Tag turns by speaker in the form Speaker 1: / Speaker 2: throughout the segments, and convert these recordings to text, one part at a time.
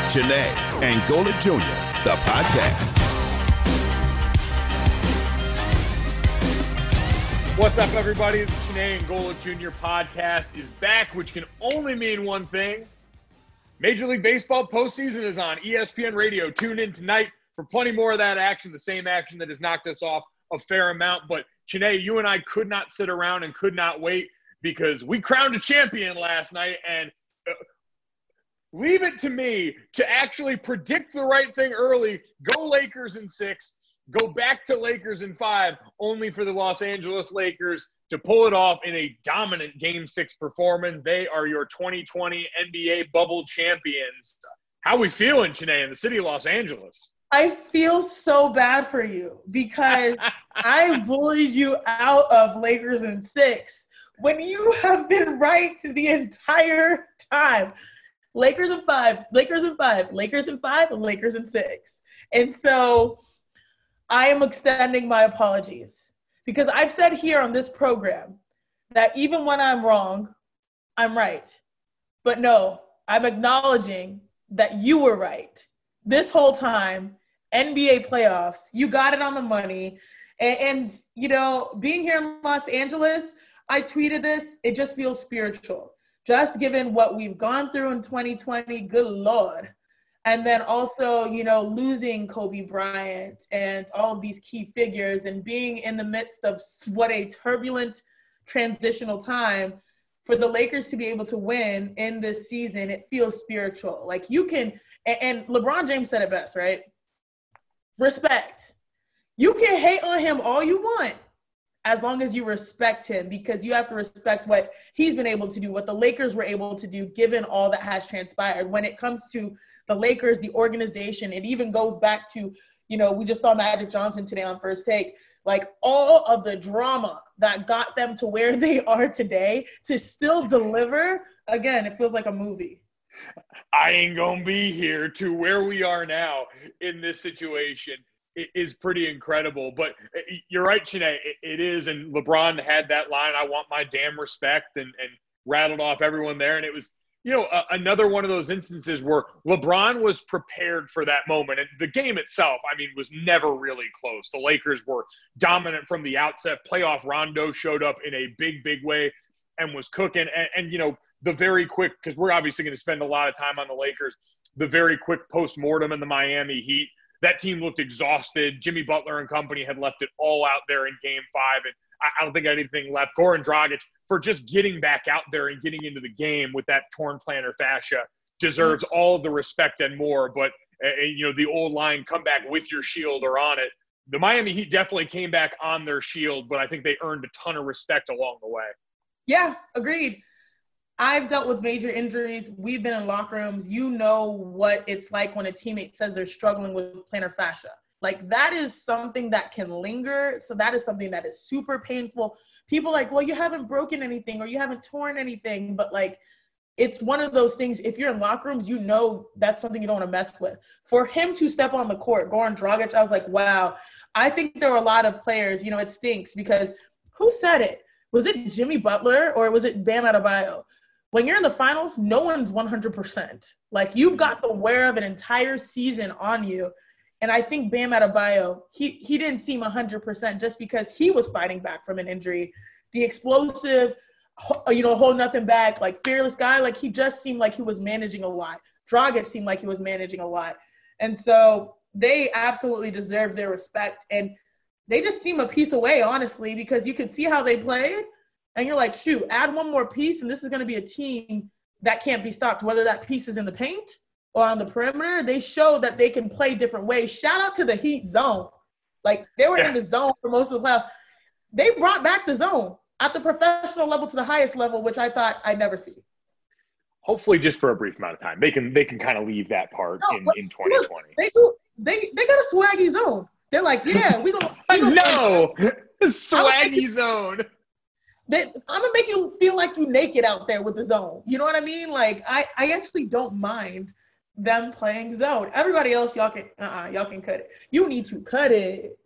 Speaker 1: Chiney and Golic Jr., the podcast.
Speaker 2: What's up, everybody? The Chiney and Golic Jr. podcast is back, which can only mean one thing. Major League Baseball postseason is on ESPN Radio. Tune in tonight for plenty more of that action, the same action that has knocked us off a fair amount. But, Chiney, you and I could not sit around and could not wait because we crowned a champion last night, and leave it to me to actually predict the right thing early. Go Lakers in 6, go back to Lakers in 5, only for the Los Angeles Lakers to pull it off in a dominant Game 6 performance. They are your 2020 NBA bubble champions. How we feeling, Chiney, in the city of Los Angeles?
Speaker 3: I feel so bad for you because I bullied you out of Lakers in 6 when you have been right the entire time. Lakers in 5, Lakers in 5, Lakers in 5, and Lakers in 6. And so I am extending my apologies because I've said here on this program that even when I'm wrong, I'm right. But no, I'm acknowledging that you were right. This whole time, NBA playoffs, you got it on the money. And you know, being here in Los Angeles, I tweeted this, it just feels spiritual. Just given what we've gone through in 2020, good Lord. And then also, you know, losing Kobe Bryant and all of these key figures and being in the midst of what a turbulent transitional time for the Lakers to be able to win in this season, it feels spiritual. Like you can, and LeBron James said it best, right? Respect. You can hate on him all you want, as long as you respect him, because you have to respect what he's been able to do, what the Lakers were able to do, given all that has transpired. When it comes to the Lakers, the organization, it even goes back to, you know, we just saw Magic Johnson today on First Take, like all of the drama that got them to where they are today to still deliver. Again, it feels like a movie.
Speaker 2: I ain't gonna be here to where we are now in this situation. Is pretty incredible. But you're right, Chiney, it is. And LeBron had that line, I want my damn respect, and rattled off everyone there. And it was, you know, another one of those instances where LeBron was prepared for that moment. And the game itself, I mean, was never really close. The Lakers were dominant from the outset. Playoff Rondo showed up in a big, big way and was cooking. And you know, the very quick, because we're obviously going to spend a lot of time on the Lakers, the very quick post-mortem in the Miami Heat, that team looked exhausted. Jimmy Butler and company had left it all out there in Game 5, and I don't think I had anything left. Goran Dragic, for just getting back out there and getting into the game with that torn plantar fascia, deserves all the respect and more. But, you know, the old line, come back with your shield or on it. The Miami Heat definitely came back on their shield, but I think they earned a ton of respect along the way.
Speaker 3: Yeah, agreed. I've dealt with major injuries. We've been in locker rooms. You know what it's like when a teammate says they're struggling with plantar fascia. Like that is something that can linger. So that is something that is super painful. People are like, well, you haven't broken anything or you haven't torn anything. But like, it's one of those things. If you're in locker rooms, you know that's something you don't want to mess with. For him to step on the court, Goran Dragic, I was like, wow. I think there were a lot of players, you know, it stinks because who said it? Was it Jimmy Butler or was it Bam Adebayo? When you're in the finals, no one's 100%. Like, you've got the wear of an entire season on you. And I think Bam Adebayo, he didn't seem 100% just because he was fighting back from an injury. The explosive, you know, hold nothing back, like, fearless guy, like, he just seemed like he was managing a lot. Dragic seemed like he was managing a lot. And so they absolutely deserve their respect. And they just seem a piece away, honestly, because you could see how they played. And you're like, shoot, add one more piece, and this is going to be a team that can't be stopped, whether that piece is in the paint or on the perimeter. They show that they can play different ways. Shout out to the Heat zone. Like, they were in the zone for most of the playoffs. They brought back the zone at the professional level to the highest level, which I thought I'd never see.
Speaker 2: Hopefully just for a brief amount of time. They can kind of leave that part in 2020.
Speaker 3: Look, they got a swaggy zone. They're like, yeah, we don't
Speaker 2: no, swaggy zone.
Speaker 3: I'm going to make you feel like you naked out there with the zone. You know what I mean? Like, I actually don't mind them playing zone. Everybody else, y'all can cut it. You need to cut it.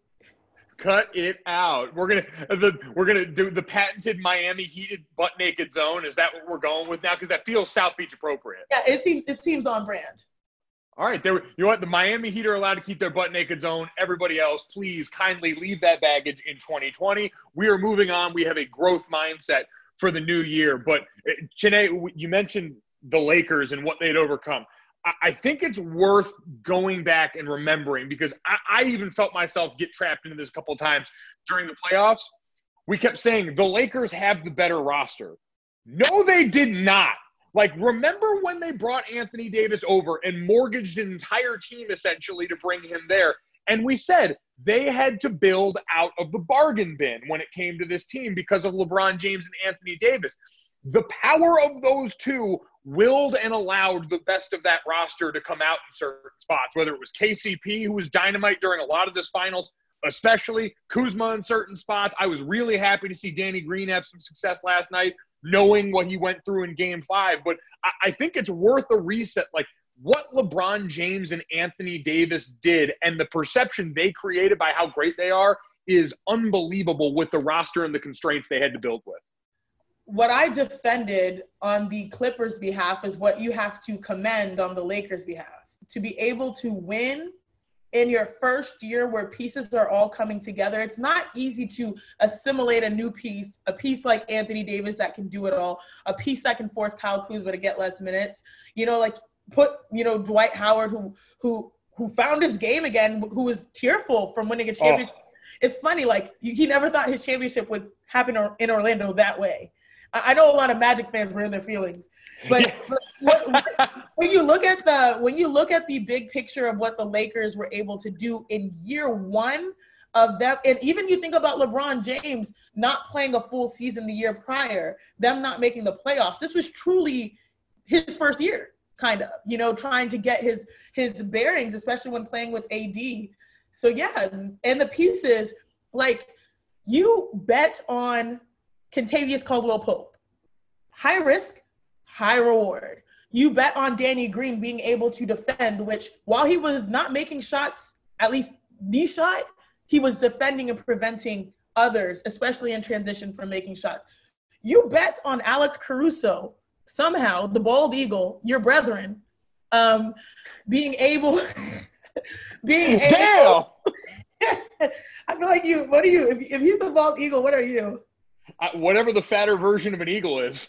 Speaker 2: Cut it out. We're gonna do the patented Miami heated butt naked zone. Is that what we're going with now? Because that feels South Beach appropriate.
Speaker 3: Yeah, it seems on brand.
Speaker 2: All right, you know what? The Miami Heat are allowed to keep their butt-naked zone. Everybody else, please kindly leave that baggage in 2020. We are moving on. We have a growth mindset for the new year. But, Chiney, you mentioned the Lakers and what they'd overcome. I think it's worth going back and remembering, because I even felt myself get trapped into this a couple of times during the playoffs. We kept saying the Lakers have the better roster. No, they did not. Like, remember when they brought Anthony Davis over and mortgaged an entire team essentially to bring him there? And we said they had to build out of the bargain bin when it came to this team because of LeBron James and Anthony Davis. The power of those two willed and allowed the best of that roster to come out in certain spots, whether it was KCP, who was dynamite during a lot of this finals, especially Kuzma in certain spots. I was really happy to see Danny Green have some success last night, knowing what he went through in Game 5. But I think it's worth a reset. Like, what LeBron James and Anthony Davis did and the perception they created by how great they are is unbelievable with the roster and the constraints they had to build with.
Speaker 3: What I defended on the Clippers' behalf is what you have to commend on the Lakers' behalf. To be able to win in your first year where pieces are all coming together, it's not easy to assimilate a new piece, a piece like Anthony Davis that can do it all, a piece that can force Kyle Kuzma to get less minutes. Like put, Dwight Howard, who found his game again, who was tearful from winning a championship. Oh. It's funny, like he never thought his championship would happen in Orlando that way. I know a lot of Magic fans were in their feelings, but when you look at the big picture of what the Lakers were able to do in year one of them, and even you think about LeBron James not playing a full season the year prior, them not making the playoffs. This was truly his first year, kind of, trying to get his bearings, especially when playing with AD. So yeah, and the pieces, like, you bet on Kentavious Caldwell-Pope. High risk, high reward. You bet on Danny Green being able to defend, which while he was not making shots, at least the shot, he was defending and preventing others, especially in transition, from making shots. You bet on Alex Caruso, somehow, the bald eagle, your brethren, being able
Speaker 2: Damn!
Speaker 3: I feel like what are you? If he's the bald eagle, what are you?
Speaker 2: Whatever the fatter version of an eagle is.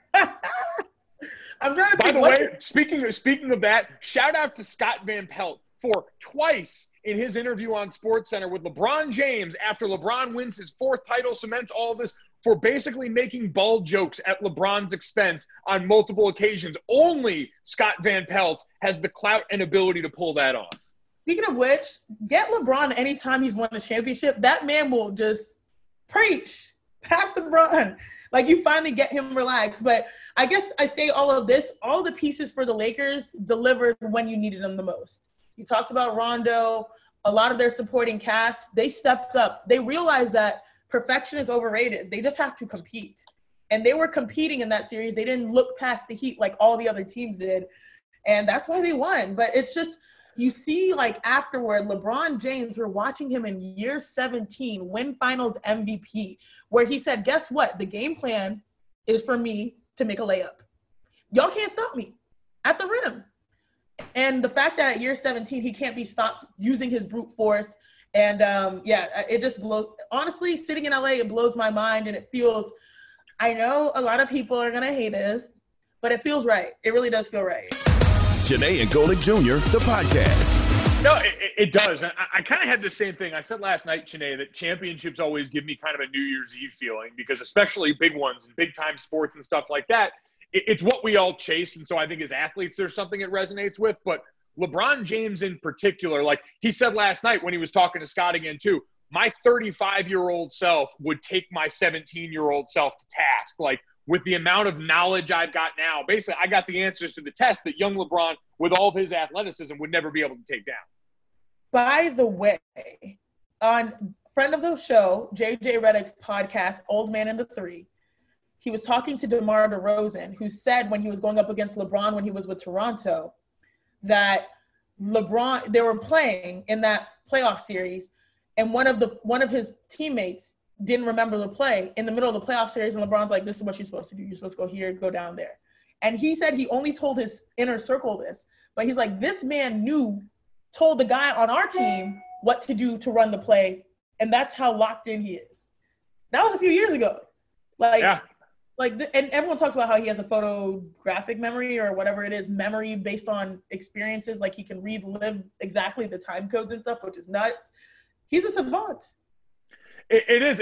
Speaker 3: I'm trying to
Speaker 2: think. By the way, speaking of that, shout out to Scott Van Pelt for twice in his interview on SportsCenter with LeBron James after LeBron wins his 4th title, cements all of this, for basically making bald jokes at LeBron's expense on multiple occasions. Only Scott Van Pelt has the clout and ability to pull that off.
Speaker 3: Speaking of which, get LeBron anytime he's won a championship. That man will just preach. Pass LeBron. Like, you finally get him relaxed. But I guess I say all of this, all the pieces for the Lakers delivered when you needed them the most. You talked about Rondo, a lot of their supporting cast. They stepped up. They realized that perfection is overrated. They just have to compete. And they were competing in that series. They didn't look past the Heat like all the other teams did. And that's why they won. But it's just, you see, like, afterward, LeBron James, we're watching him in year 17 win finals MVP, where he said, guess what? The game plan is for me to make a layup. Y'all can't stop me at the rim. And the fact that at year 17, he can't be stopped using his brute force. And it just blows. Honestly, sitting in LA, it blows my mind. And it feels, I know a lot of people are going to hate us, but it feels right. It really does feel right.
Speaker 1: Chiney and Golic Jr., the podcast.
Speaker 2: No, it does. And I kind of had the same thing. I said last night, Chiney, that championships always give me kind of a New Year's Eve feeling, because especially big ones and big-time sports and stuff like that, it's what we all chase. And so I think as athletes, there's something it resonates with. But LeBron James in particular, like he said last night when he was talking to Scott again too, my 35-year-old self would take my 17-year-old self to task. Like, with the amount of knowledge I've got now, basically I got the answers to the test that young LeBron, with all of his athleticism, would never be able to take down.
Speaker 3: By the way, on friend of the show, JJ Redick's podcast, Old Man in the Three, he was talking to DeMar DeRozan, who said when he was going up against LeBron when he was with Toronto, that LeBron, they were playing in that playoff series, and one of his teammates didn't remember the play in the middle of the playoff series, and LeBron's like, this is what you're supposed to do. You're supposed to go here, go down there. And he said he only told his inner circle this But he's like, this man told the guy on our team what to do to run the play. And that's how locked in he is. That was a few years ago. And everyone talks about how he has a photographic memory or whatever it is, memory based on experiences. Like he can relive exactly the time codes and stuff, which is nuts. He's a savant.
Speaker 2: It is.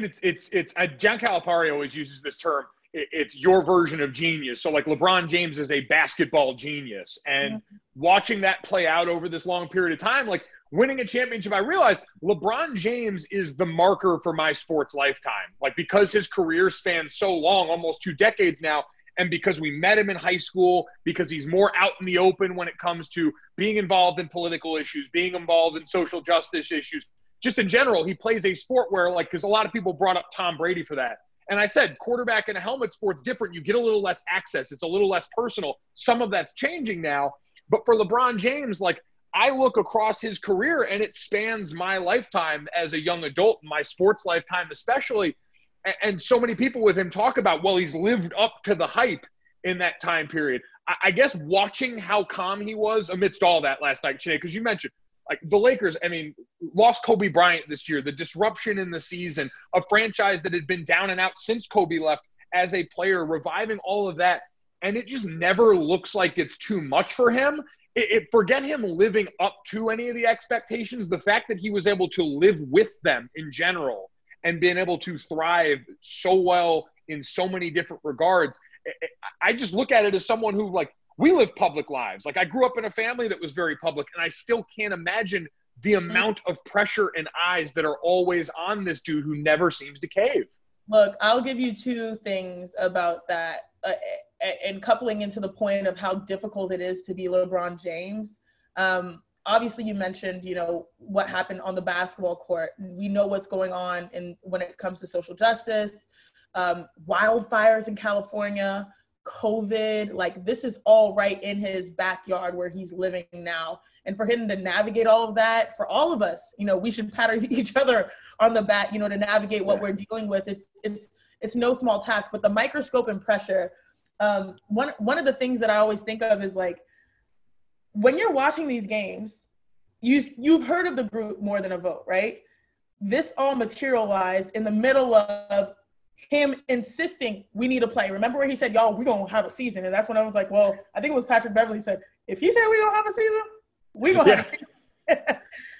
Speaker 2: It's John Calipari always uses this term. It's your version of genius. So like LeBron James is a basketball genius, and watching that play out over this long period of time, like winning a championship, I realized LeBron James is the marker for my sports lifetime. Like because his career spans so long, almost 2 decades now, and because we met him in high school, because he's more out in the open when it comes to being involved in political issues, being involved in social justice issues. Just in general, he plays a sport where, like, because a lot of people brought up Tom Brady for that. And I said, quarterback in a helmet sport's different. You get a little less access. It's a little less personal. Some of that's changing now. But for LeBron James, like, I look across his career and it spans my lifetime as a young adult, my sports lifetime especially. And so many people with him talk about, well, he's lived up to the hype in that time period. I guess watching how calm he was amidst all that last night, Sinead, because you mentioned, like the Lakers, I mean, lost Kobe Bryant this year, the disruption in the season, a franchise that had been down and out since Kobe left as a player, reviving all of that. And it just never looks like it's too much for him. Forget him living up to any of the expectations. The fact that he was able to live with them in general and being able to thrive so well in so many different regards. I just look at it as someone who, like, we live public lives. Like, I grew up in a family that was very public, and I still can't imagine the amount of pressure and eyes that are always on this dude who never seems to cave.
Speaker 3: Look, I'll give you 2 things about that, and coupling into the point of how difficult it is to be LeBron James. Obviously, you mentioned, you know, what happened on the basketball court. We know what's going on when it comes to social justice, wildfires in California, COVID, like this is all right in his backyard where he's living now. And for him to navigate all of that, for all of us, you know, we should pat each other on the back, you know, to navigate what we're dealing with. It's no small task, but the microscope and pressure. One of the things that I always think of is, like, when you're watching these games, you've heard of the group More Than a Vote, right? This all materialized in the middle of him insisting we need to play. Remember where he said, y'all, we're going to have a season. And that's when I was like, well, I think it was Patrick Beverly said, if he said we're going to have a season, we're going to have a season.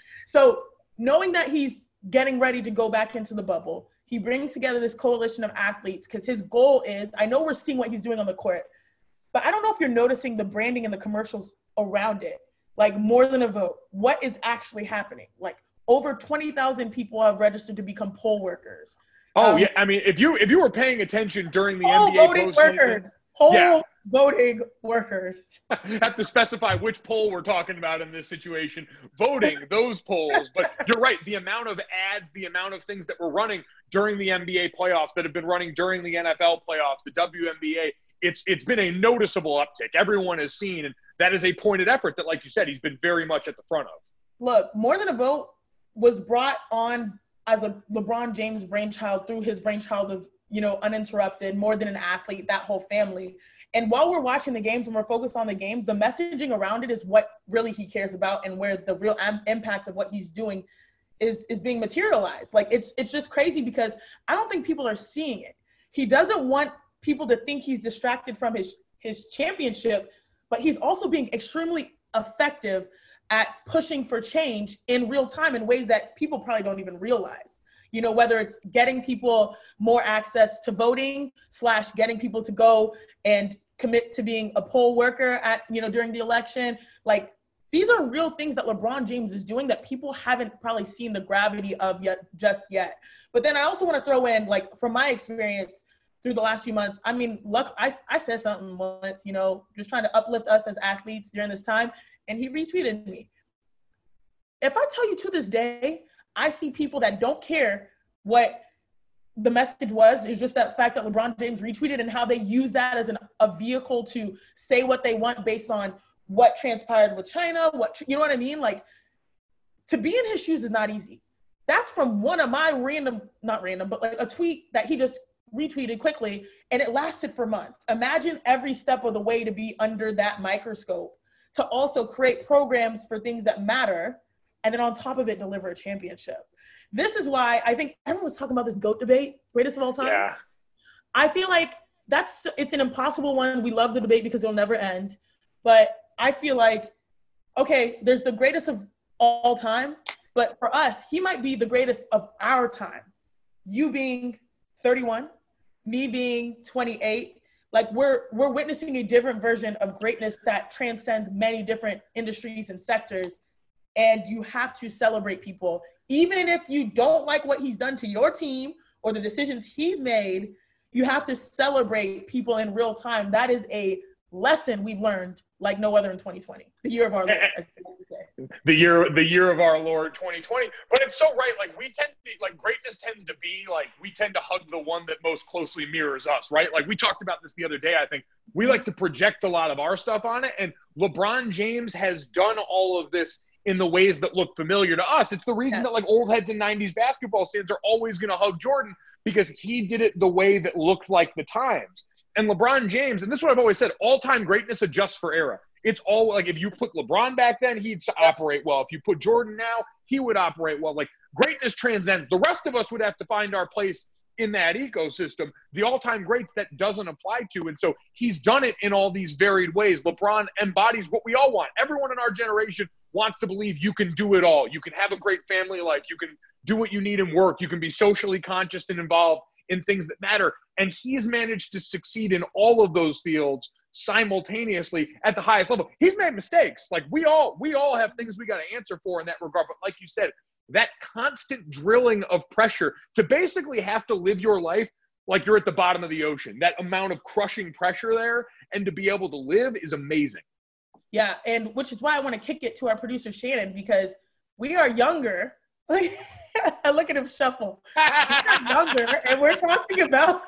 Speaker 3: So knowing that he's getting ready to go back into the bubble, he brings together this coalition of athletes because his goal is, I know we're seeing what he's doing on the court, but I don't know if you're noticing the branding and the commercials around it. Like, More Than a Vote. What is actually happening? Like, over 20,000 people have registered to become poll workers.
Speaker 2: Oh, yeah. I mean, if you were paying attention during the NBA postseason,
Speaker 3: voting workers.
Speaker 2: Have to specify which poll we're talking about in this situation. Voting, those polls. But you're right. The amount of ads, the amount of things that were running during the NBA playoffs, that have been running during the NFL playoffs, the WNBA, it's been a noticeable uptick. Everyone has seen, and that is a pointed effort that, like you said, he's been very much at the front of.
Speaker 3: Look, More Than a Vote was brought on as a LeBron James brainchild through his brainchild of, you know, Uninterrupted, More Than an Athlete, that whole family. And while we're watching the games and we're focused on the games, the messaging around it is what really he cares about and where the real impact of what he's doing is being materialized. Like, it's just crazy because I don't think people are seeing it. He doesn't want people to think he's distracted from his championship, but he's also being extremely effective at pushing for change in real time in ways that people probably don't even realize. You know, whether it's getting people more access to voting / getting people to go and commit to being a poll worker during the election. Like, these are real things that LeBron James is doing that people haven't probably seen the gravity of just yet. But then I also want to throw in, like, from my experience through the last few months, I mean, look, I said something once, you know, just trying to uplift us as athletes during this time. And he retweeted me. If I tell you to this day, I see people that don't care what the message was. It's just that fact that LeBron James retweeted and how they use that as a vehicle to say what they want based on what transpired with China. You know what I mean? Like, to be in his shoes is not easy. That's from one of my not random, but like a tweet that he just retweeted quickly, and it lasted for months. Imagine every step of the way to be under that microscope, to also create programs for things that matter, and then on top of it, deliver a championship. This is why I think everyone's talking about this GOAT debate, greatest of all time.
Speaker 2: Yeah.
Speaker 3: I feel like it's an impossible one. We love the debate because it'll never end. But I feel like, okay, there's the greatest of all time, but for us, he might be the greatest of our time. You being 31, me being 28, like we're witnessing a different version of greatness that transcends many different industries and sectors. And you have to celebrate people. Even if you don't like what he's done to your team or the decisions he's made, you have to celebrate people in real time. That is a lesson we've learned like no other in 2020, the year of our Lord.
Speaker 2: The year of our Lord 2020. But it's so right. Like we tend to be like greatness tends to be like we tend to hug the one that most closely mirrors us, right? Like we talked about this the other day. I think we like to project a lot of our stuff on it. And LeBron James has done all of this in the ways that look familiar to us. It's the reason that like old heads and 90s basketball fans are always going to hug Jordan, because he did it the way that looked like the times. And LeBron James, and this is what I've always said, all-time greatness adjusts for era. It's all like if you put LeBron back then, he'd operate well. If you put Jordan now, he would operate well. Like greatness transcends. The rest of us would have to find our place in that ecosystem. The all-time greats that doesn't apply to. And so he's done it in all these varied ways. LeBron embodies what we all want. Everyone in our generation wants to believe you can do it all. You can have a great family life. You can do what you need in work. You can be socially conscious and involved in things that matter. And he's managed to succeed in all of those fields simultaneously at the highest level. He's made mistakes. Like we all have things we got to answer for in that regard. But like you said, that constant drilling of pressure to basically have to live your life like you're at the bottom of the ocean, that amount of crushing pressure there, and to be able to live is amazing.
Speaker 3: Yeah, and which is why I want to kick it to our producer, Shannon, because we are younger. Look at him shuffle. We're younger, and we're talking about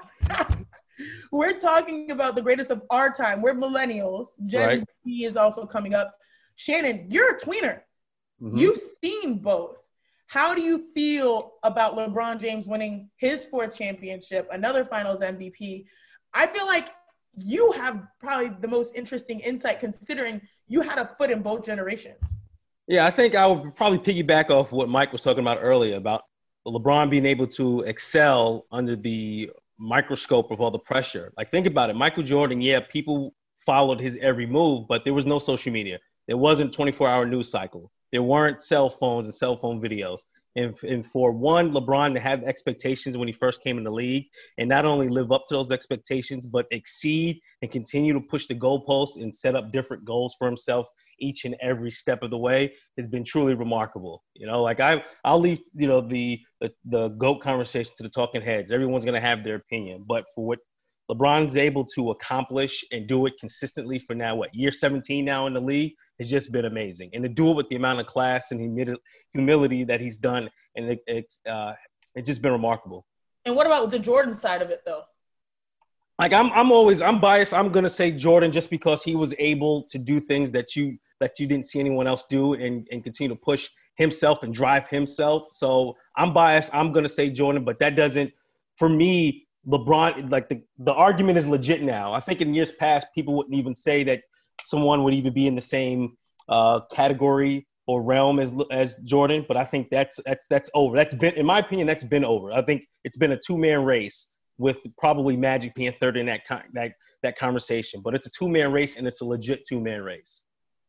Speaker 3: the greatest of our time. We're millennials. Gen Z is also coming up. Shannon, you're a tweener. Mm-hmm. You've seen both. How do you feel about LeBron James winning his 4th championship, another Finals MVP? I feel like you have probably the most interesting insight considering you had a foot in both generations.
Speaker 4: Yeah, I think I would probably piggyback off what Mike was talking about earlier about LeBron being able to excel under the microscope of all the pressure. Like, think about it. Michael Jordan, yeah, people followed his every move, but there was no social media. There wasn't a 24-hour news cycle. There weren't cell phones and cell phone videos. And for one, LeBron to have expectations when he first came in the league and not only live up to those expectations, but exceed and continue to push the goalposts and set up different goals for himself each and every step of the way has been truly remarkable. You know, like I'll leave, you know, the GOAT conversation to the talking heads. Everyone's going to have their opinion, but for what LeBron's able to accomplish and do it consistently for now, year 17 now in the league, has just been amazing. And to do it with the amount of class and humility that he's done, and it's just been remarkable.
Speaker 3: And what about the Jordan side of it, though?
Speaker 4: Like I'm biased. I'm gonna say Jordan just because he was able to do things that you didn't see anyone else do, and continue to push himself and drive himself. So I'm biased. I'm gonna say Jordan, but that doesn't, for me, LeBron, like the argument is legit now. I think in years past, people wouldn't even say that someone would even be in the same category or realm as Jordan. But I think that's over. That's been, in my opinion, that's been over. I think it's been a 2-man race with probably Magic being third in that conversation. But it's a 2-man race, and it's a legit 2-man race.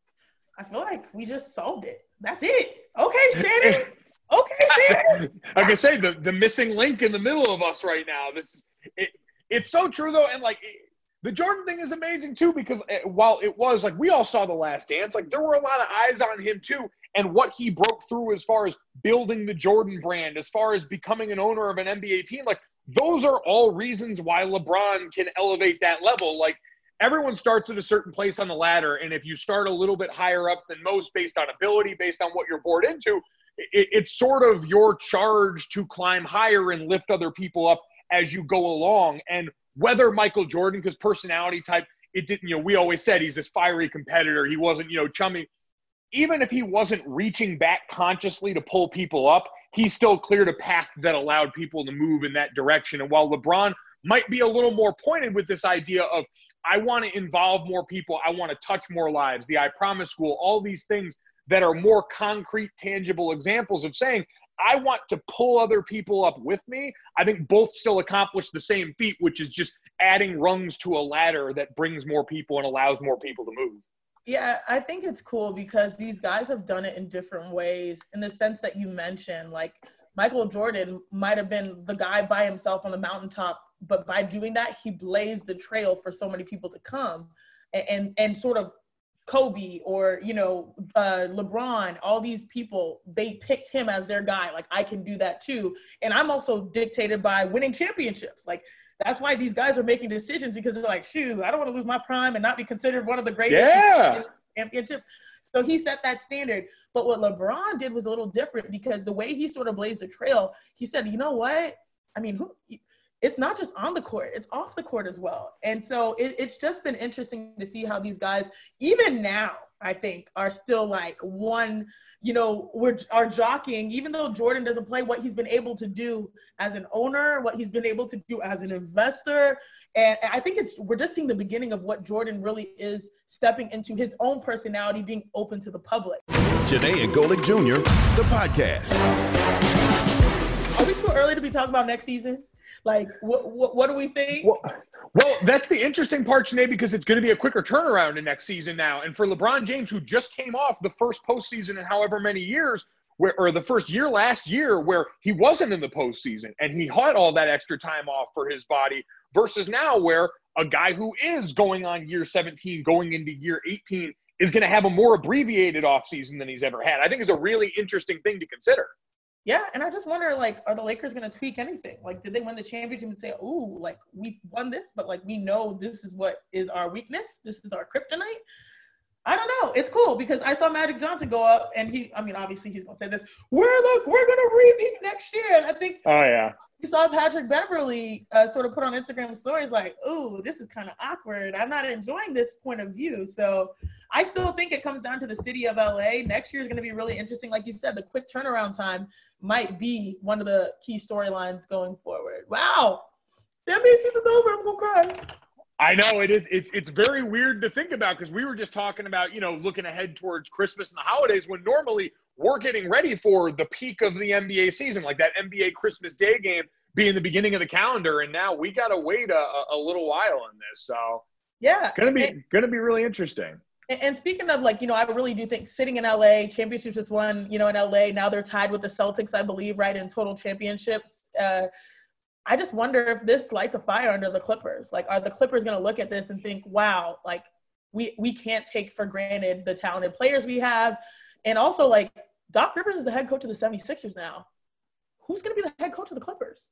Speaker 3: I feel like we just solved it. That's it. Okay, Shannon. Okay, Shannon.
Speaker 2: Like I say, the missing link in the middle of us right now. It's so true though, and like the Jordan thing is amazing too, because while it was like we all saw The Last Dance, like there were a lot of eyes on him too, and what he broke through as far as building the Jordan brand, as far as becoming an owner of an NBA team, like those are all reasons why LeBron can elevate that level. Like everyone starts at a certain place on the ladder, and if you start a little bit higher up than most based on ability, based on what you're born into, it's sort of your charge to climb higher and lift other people up as you go along. And whether Michael Jordan, because personality type, it didn't, you know, we always said he's this fiery competitor. He wasn't, you know, chummy. Even if he wasn't reaching back consciously to pull people up, he still cleared a path that allowed people to move in that direction. And while LeBron might be a little more pointed with this idea of, I want to involve more people. I want to touch more lives. The I Promise School, all these things that are more concrete, tangible examples of saying, I want to pull other people up with me. I think both still accomplish the same feat, which is just adding rungs to a ladder that brings more people and allows more people to move.
Speaker 3: Yeah, I think it's cool because these guys have done it in different ways in the sense that you mentioned. Like Michael Jordan might have been the guy by himself on the mountaintop, but by doing that, he blazed the trail for so many people to come. And sort of Kobe or, LeBron, all these people, they picked him as their guy. Like, I can do that too. And I'm also dictated by winning championships. Like, that's why these guys are making decisions, because they're like, shoot, I don't want to lose my prime and not be considered one of the greatest championships. So he set that standard. But what LeBron did was a little different, because the way he sort of blazed the trail, he said, you know what? I mean, it's not just on the court, it's off the court as well. And so it's just been interesting to see how these guys, even now, I think, are still like are jockeying, even though Jordan doesn't play, what he's been able to do as an owner, what he's been able to do as an investor. And I think we're just seeing the beginning of what Jordan really is, stepping into his own personality, being open to the public.
Speaker 1: Janae and Golic Jr., the podcast.
Speaker 3: Are we too early to be talking about next season? Like, what do we think?
Speaker 2: Well, that's the interesting part, Janae, because it's going to be a quicker turnaround in next season now. And for LeBron James, who just came off the first postseason in however many years, or the first year last year where he wasn't in the postseason and he had all that extra time off for his body, versus now where a guy who is going on year 17, going into year 18, is going to have a more abbreviated offseason than he's ever had. I think is a really interesting thing to consider.
Speaker 3: Yeah, and I just wonder, like, are the Lakers going to tweak anything? Like, did they win the championship and say, ooh, like, we've won this, but, like, we know this is what is our weakness. This is our kryptonite. I don't know. It's cool because I saw Magic Johnson go up, and obviously he's going to say this, we're going to repeat next year. And I think you saw Patrick Beverly sort of put on Instagram stories like, ooh, this is kind of awkward. I'm not enjoying this point of view. So I still think it comes down to the city of LA. Next year is going to be really interesting. Like you said, the quick turnaround time might be one of the key storylines going forward. Wow. The NBA season's over. I'm going to cry.
Speaker 2: I know it is. It's very weird to think about, because we were just talking about, looking ahead towards Christmas and the holidays, when normally we're getting ready for the peak of the NBA season, like that NBA Christmas Day game being the beginning of the calendar. And now we got to wait a little while on this. So
Speaker 3: yeah,
Speaker 2: going to be really interesting.
Speaker 3: And speaking of, like, I really do think sitting in LA, championships just won, in LA. Now they're tied with the Celtics, I believe, right, in total championships. I just wonder if this lights a fire under the Clippers. Like, are the Clippers going to look at this and think, wow, like, we can't take for granted the talented players we have? And also, like, Doc Rivers is the head coach of the 76ers now. Who's going to be the head coach of the Clippers?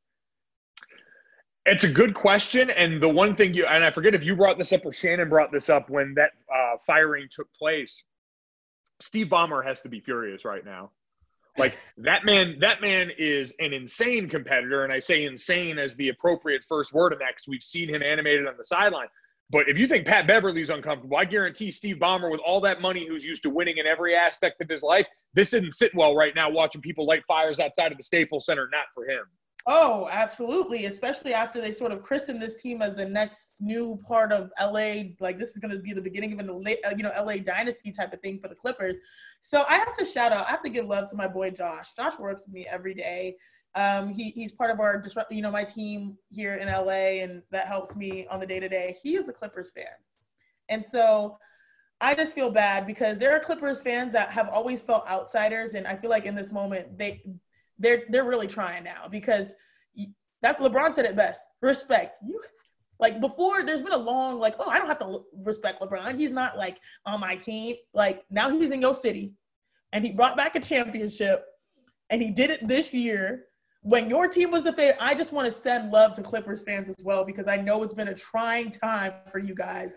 Speaker 2: It's a good question. And the one thing and I forget if you brought this up or Shannon brought this up when that firing took place, Steve Ballmer has to be furious right now. Like, that man is an insane competitor. And I say insane as the appropriate first word in that, because we've seen him animated on the sideline. But if you think Pat Beverly's uncomfortable, I guarantee Steve Ballmer, with all that money, who's used to winning in every aspect of his life, this isn't sitting well right now watching people light fires outside of the Staples Center. Not for him.
Speaker 3: Oh, absolutely. Especially after they sort of christened this team as the next new part of LA. Like, this is going to be the beginning of an LA dynasty type of thing for the Clippers. So I have to give love to my boy Josh. Josh works with me every day. He's part of our my team here in LA, and that helps me on the day-to-day. He is a Clippers fan. And so I just feel bad because there are Clippers fans that have always felt outsiders, and I feel like in this moment they're really trying now, because that's LeBron said it best. Respect. Like, before, there's been a long, like, oh, I don't have to respect LeBron. He's not, like, on my team. Like, now he's in your city, and he brought back a championship, and he did it this year when your team was the favorite. I just want to send love to Clippers fans as well, because I know it's been a trying time for you guys.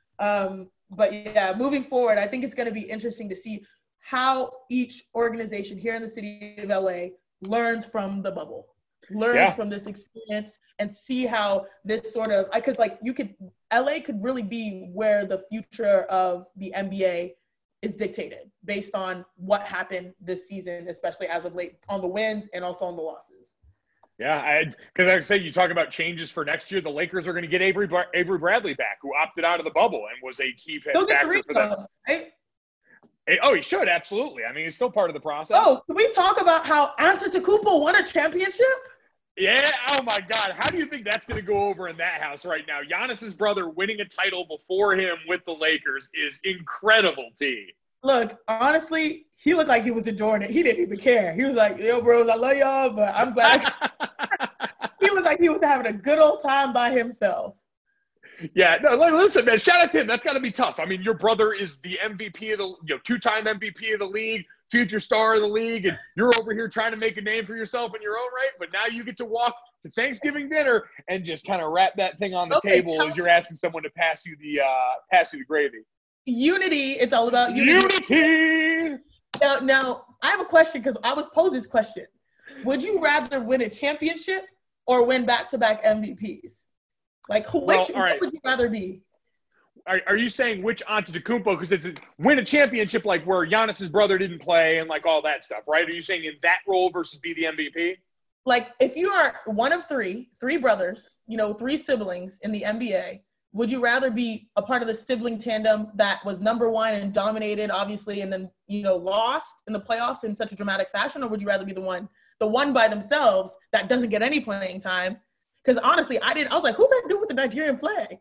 Speaker 3: But, yeah, moving forward, I think it's going to be interesting to see how each organization here in the city of LA learns from the bubble, from this experience, and see how this sort of, because like LA could really be where the future of the NBA is dictated based on what happened this season, especially as of late, on the wins and also on the losses.
Speaker 2: Yeah, because like I say, you talk about changes for next year. The Lakers are going to get Avery Bradley back, who opted out of the bubble and was a key factor for them.
Speaker 3: Right?
Speaker 2: Oh, he should, absolutely. I mean, he's still part of the process.
Speaker 3: Oh, can we talk about how Antetokounmpo won a championship?
Speaker 2: Yeah, oh my God. How do you think that's going to go over in that house right now? Giannis's brother winning a title before him with the Lakers is incredible, T.
Speaker 3: Look, honestly, he looked like he was enjoying it. He didn't even care. He was like, yo, bros, I love y'all, but I'm glad. He looked like he was having a good old time by himself.
Speaker 2: Yeah, no, listen, man, shout out to him. That's got to be tough. I mean, your brother is the MVP of the, two-time MVP of the league, future star of the league, and you're over here trying to make a name for yourself in your own right, but now you get to walk to Thanksgiving dinner and just kind of wrap that thing on the table as you're asking someone to pass you the gravy.
Speaker 3: Unity, it's all about unity. Now, I have a question because I was posed this question. Would you rather win a championship or win back-to-back MVPs? Like, what would you rather be?
Speaker 2: Are you saying which Antetokounmpo? Because it's win a championship like where Giannis's brother didn't play and like all that stuff, right? Are you saying in that role versus be the MVP?
Speaker 3: Like, if you are one of three brothers, three siblings in the NBA, would you rather be a part of the sibling tandem that was number one and dominated, obviously, and then, lost in the playoffs in such a dramatic fashion? Or would you rather be the one by themselves that doesn't get any playing time? Because honestly, I was like, who's that dude with the Nigerian flag?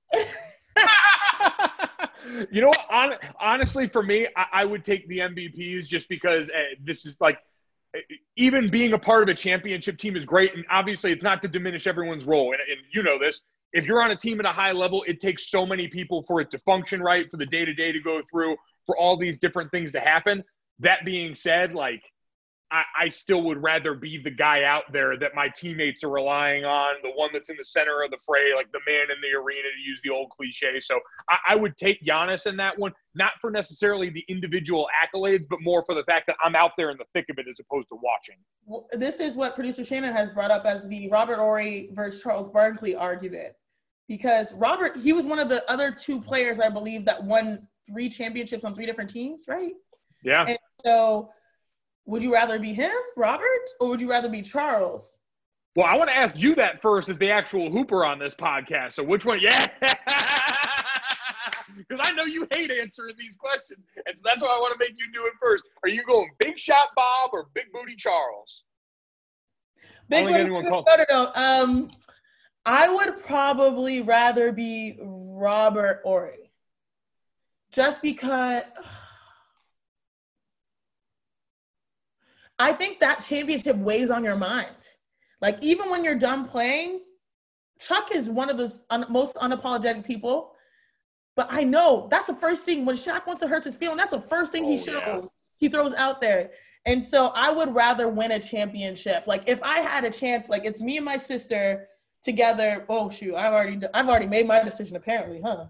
Speaker 2: You know what? Honestly, for me, I would take the MVPs just because this is like, even being a part of a championship team is great. And obviously, it's not to diminish everyone's role. And you know this. If you're on a team at a high level, it takes so many people for it to function right, for the day-to-day to go through, for all these different things to happen. That being said, like, I still would rather be the guy out there that my teammates are relying on, the one that's in the center of the fray, like the man in the arena, to use the old cliche. So I would take Giannis in that one, not for necessarily the individual accolades, but more for the fact that I'm out there in the thick of it as opposed to watching.
Speaker 3: Well, this is what producer Shannon has brought up as the Robert Horry versus Charles Barkley argument. Because Robert, he was one of the other two players, I believe, that won 3 championships on 3 different teams, right?
Speaker 2: Yeah.
Speaker 3: And so would you rather be him, Robert, or would you rather be Charles?
Speaker 2: Well, I want to ask you that first as the actual hooper on this podcast. So which one? Yeah. Because I know you hate answering these questions. And so that's why I want to make you do it first. Are you going Big Shot Bob or Big Booty Charles?
Speaker 3: Big Booty. No. I would probably rather be Robert Horry. Just because I think that championship weighs on your mind. Like, even when you're done playing, Chuck is one of the most unapologetic people. But I know that's the first thing. When Shaq wants to hurt his feelings, that's the first thing he shows. He throws out there. And so I would rather win a championship. Like, if I had a chance, like, it's me and my sister together. Oh, shoot. I've already made my decision, apparently, huh?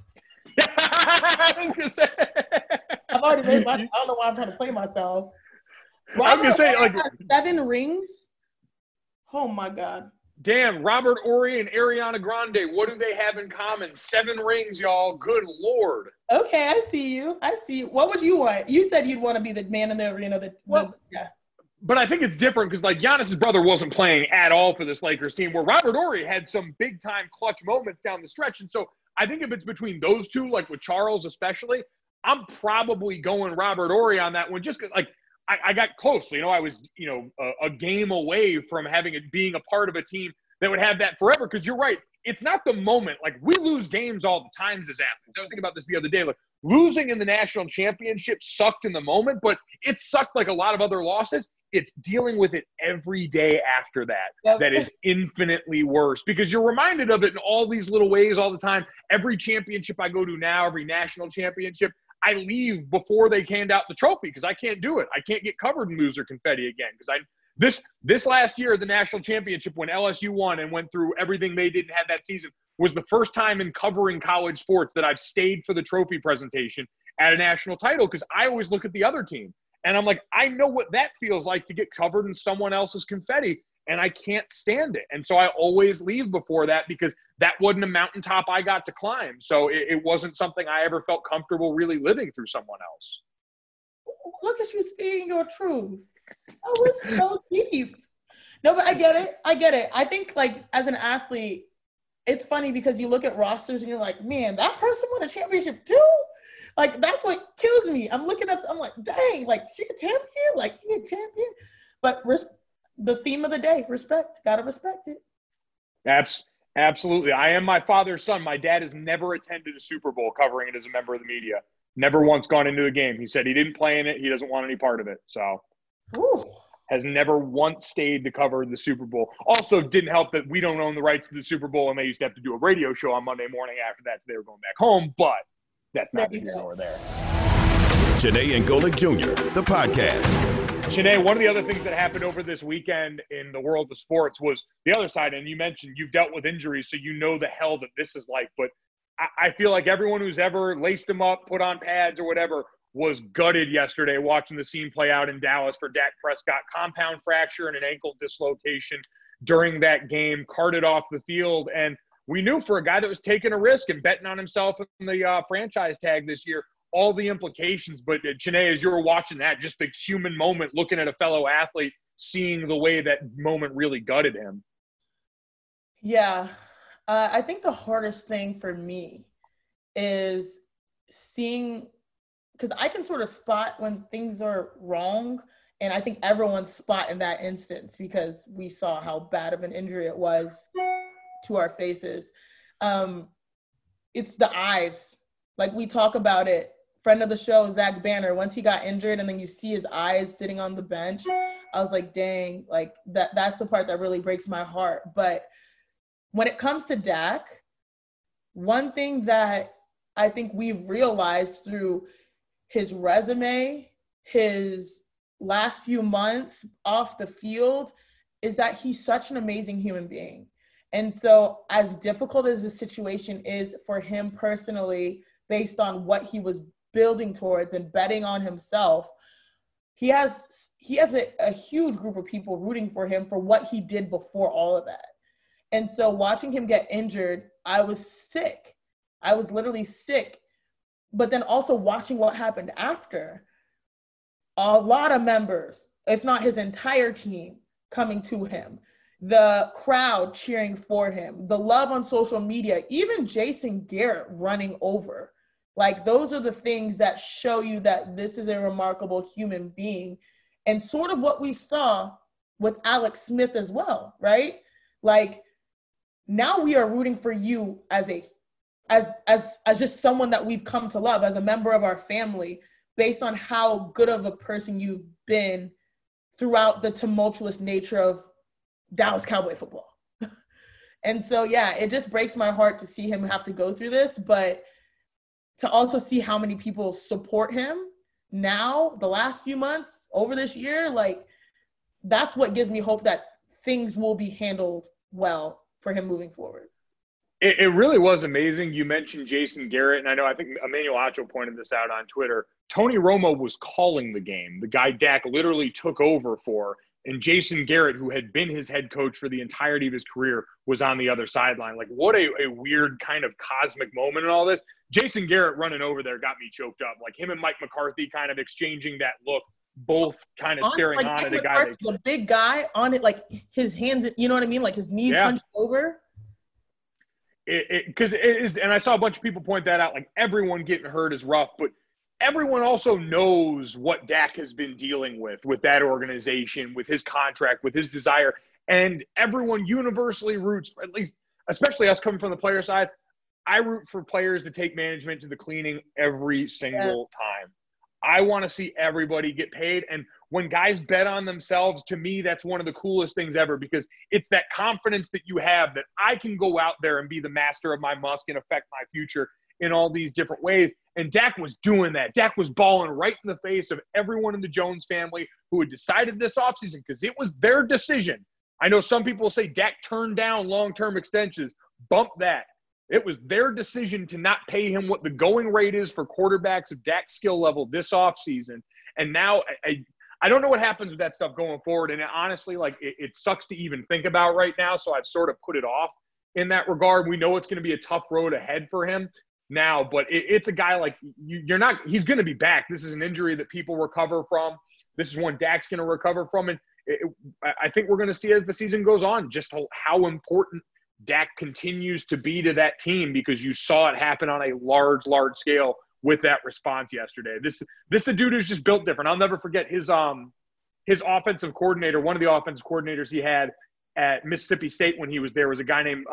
Speaker 2: I was going to say.
Speaker 3: I've already made my – I don't know why I'm trying to play myself.
Speaker 2: I'm going to say, like –
Speaker 3: 7 rings? Oh, my God.
Speaker 2: Damn, Robert Horry and Ariana Grande, what do they have in common? 7 rings, y'all. Good Lord.
Speaker 3: Okay, I see you. What would you want? You said you'd want to be the man in the arena. Yeah.
Speaker 2: But I think it's different because, like, Giannis's brother wasn't playing at all for this Lakers team, where Robert Horry had some big-time clutch moments down the stretch. And so I think if it's between those two, like with Charles especially, I'm probably going Robert Horry on that one just because, like, I got close. I was, a game away from being a part of a team that would have that forever. Because you're right. It's not the moment. Like, we lose games all the time as athletes. I was thinking about this the other day. Like, losing in the national championship sucked in the moment, but it sucked like a lot of other losses. It's dealing with it every day after that that is infinitely worse because you're reminded of it in all these little ways all the time. Every championship I go to now, every national championship, I leave before they hand out the trophy because I can't do it. I can't get covered in loser confetti again because this last year, the national championship, when LSU won and went through everything they didn't have that season, was the first time in covering college sports that I've stayed for the trophy presentation at a national title because I always look at the other team. And I'm like, I know what that feels like to get covered in someone else's confetti, and I can't stand it. And so I always leave before that because that wasn't a mountaintop I got to climb. So it wasn't something I ever felt comfortable really living through someone else.
Speaker 3: Look at you speaking your truth. That was so deep. No, but I get it. I think, like, as an athlete, it's funny because you look at rosters and you're like, man, that person won a championship too? Like, that's what kills me. I'm looking at, I'm like, dang, like, she a champion? Like, he a champion? But the theme of the day, respect. Gotta respect it.
Speaker 2: Absolutely. I am my father's son. My dad has never attended a Super Bowl covering it as a member of the media. Never once gone into a game. He said he didn't play in it. He doesn't want any part of it. So
Speaker 3: Ooh.
Speaker 2: Has never once stayed to cover the Super Bowl. Also didn't help that we don't own the rights to the Super Bowl, and they used to have to do a radio show on Monday morning after that, so they were going back home. But that's not here nor there.
Speaker 1: Janae and Golic Jr., the podcast.
Speaker 2: Janae, one of the other things that happened over this weekend in the world of sports was the other side, and you mentioned you've dealt with injuries, so you know the hell that this is like. But I feel like everyone who's ever laced them up, put on pads or whatever, was gutted yesterday watching the scene play out in Dallas for Dak Prescott. Compound fracture and an ankle dislocation during that game, carted off the field. And we knew for a guy that was taking a risk and betting on himself in the franchise tag this year, all the implications. But Janae, as you were watching that, just the human moment, looking at a fellow athlete, seeing the way that moment really gutted him.
Speaker 3: Yeah. I think the hardest thing for me is seeing – because I can sort of spot when things are wrong, and I think everyone's spot in that instance because we saw how bad of an injury it was to our faces. It's the eyes. Like, we talk about it. Friend of the show, Zach Banner, once he got injured and then you see his eyes sitting on the bench, I was like, dang, like that's the part that really breaks my heart. But when it comes to Dak, one thing that I think we've realized through his resume, his last few months off the field, is that he's such an amazing human being. And so as difficult as the situation is for him personally, based on what he was building towards and betting on himself, he has a huge group of people rooting for him for what he did before all of that. And so watching him get injured, I was sick. I was literally sick. But then also watching what happened after, a lot of members, if not his entire team, coming to him, the crowd cheering for him, the love on social media, even Jason Garrett running over. Like, those are the things that show you that this is a remarkable human being. And sort of what we saw with Alex Smith as well, right? Like, now we are rooting for you as just someone that we've come to love, as a member of our family, based on how good of a person you've been throughout the tumultuous nature of Dallas Cowboy football. And so, yeah, it just breaks my heart to see him have to go through this, but to also see how many people support him now, the last few months, over this year, like, that's what gives me hope that things will be handled well for him moving forward.
Speaker 2: It really was amazing. You mentioned Jason Garrett, and I think Emmanuel Acho pointed this out on Twitter. Tony Romo was calling the game, the guy Dak literally took over for, and Jason Garrett, who had been his head coach for the entirety of his career, was on the other sideline. Like, what a weird kind of cosmic moment in all this. Jason Garrett running over there got me choked up. Like, him and Mike McCarthy kind of exchanging that look, both kind of staring on at a guy.
Speaker 3: The big guy on it, like his hands, you know what I mean? Like his knees hunched over.
Speaker 2: Because it is, and I saw a bunch of people point that out, like everyone getting hurt is rough, but everyone also knows what Dak has been dealing with that organization, with his contract, with his desire, and everyone universally roots, at least, especially us coming from the player side, I root for players to take management to the cleaning every single time. I want to see everybody get paid. And when guys bet on themselves, to me, that's one of the coolest things ever, because it's that confidence that you have that I can go out there and be the master of my musk and affect my future in all these different ways. And Dak was doing that. Dak was balling right in the face of everyone in the Jones family who had decided this offseason, because it was their decision. I know some people say Dak turned down long-term extensions. Bump that. It was their decision to not pay him what the going rate is for quarterbacks of Dak's skill level this offseason. And now I don't know what happens with that stuff going forward. And honestly, like, it sucks to even think about right now. So I've sort of put it off in that regard. We know it's going to be a tough road ahead for him now, but it's a guy like you're not – he's going to be back. This is an injury that people recover from. This is one Dak's going to recover from. And I think we're going to see as the season goes on just how important Dak continues to be to that team, because you saw it happen on a large scale with that response yesterday. This is a dude who's just built different. I'll never forget his offensive coordinator. One of the offensive coordinators he had at Mississippi State when he was there was a guy named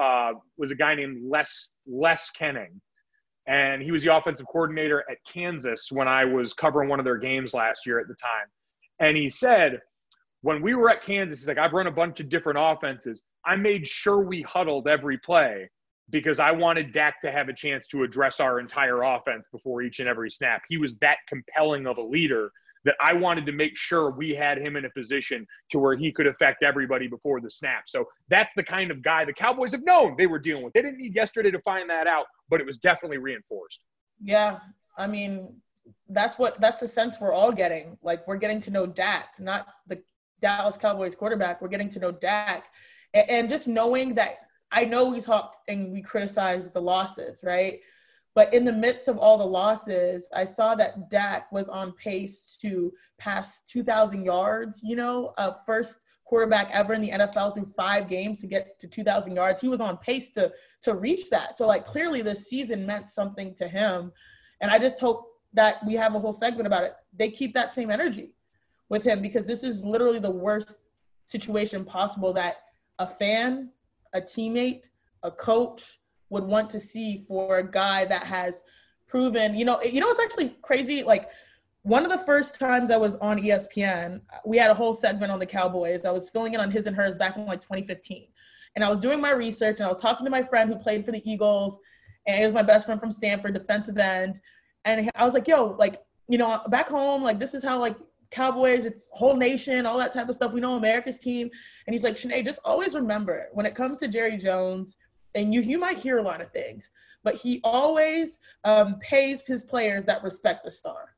Speaker 2: Les Kenning. And he was the offensive coordinator at Kansas when I was covering one of their games last year at the time. And he said, when we were at Kansas, he's like, I've run a bunch of different offenses. I made sure we huddled every play because I wanted Dak to have a chance to address our entire offense before each and every snap. He was that compelling of a leader that I wanted to make sure we had him in a position to where he could affect everybody before the snap. So that's the kind of guy the Cowboys have known they were dealing with. They didn't need yesterday to find that out, but it was definitely reinforced.
Speaker 3: Yeah, I mean, that's the sense we're all getting. Like, we're getting to know Dak, not the Dallas Cowboys quarterback. We're getting to know Dak. And just knowing that, I know we talked and we criticized the losses, right? But in the midst of all the losses, I saw that Dak was on pace to pass 2,000 yards, first quarterback ever in the NFL through 5 games to get to 2,000 yards. He was on pace to reach that. So, like, clearly this season meant something to him. And I just hope that we have a whole segment about it. They keep that same energy with him, because this is literally the worst situation possible that a fan, a teammate, a coach would want to see for a guy that has proven, it's actually crazy. Like, one of the first times I was on ESPN, we had a whole segment on the Cowboys. I was filling in on His and Hers back in like 2015. And I was doing my research and I was talking to my friend who played for the Eagles, and he was my best friend from Stanford, defensive end. And I was like, yo, like, back home, like, this is how, like, Cowboys, it's whole nation, all that type of stuff. We know America's team. And he's like, Sinead, just always remember, when it comes to Jerry Jones, and you might hear a lot of things, but he always pays his players that respect the star.